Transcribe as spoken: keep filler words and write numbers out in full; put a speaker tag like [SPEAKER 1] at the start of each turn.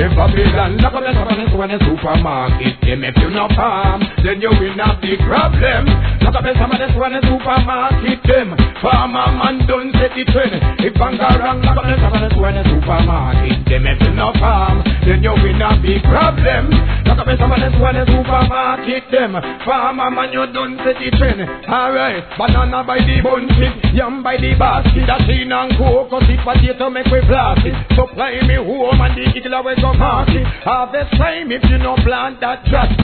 [SPEAKER 1] If Babylon lock up the shop and it's when the supermarket, them if you no farm, then you will not be problem. Lock up the shop and it's when the supermarket, them farmer man don't set the trend. If Bangarang lock up the shop and it's when the supermarket, them if you no farm, then you will not be problem. Lock up the shop and it's when the supermarket, them farmer man you don't set the trend. Alright, banana by the bunches, yam by the basket, that in and cocoa, sweet potato make we blast it. Supply me home and the eagle away go market. Harvest time if you no plant that trash.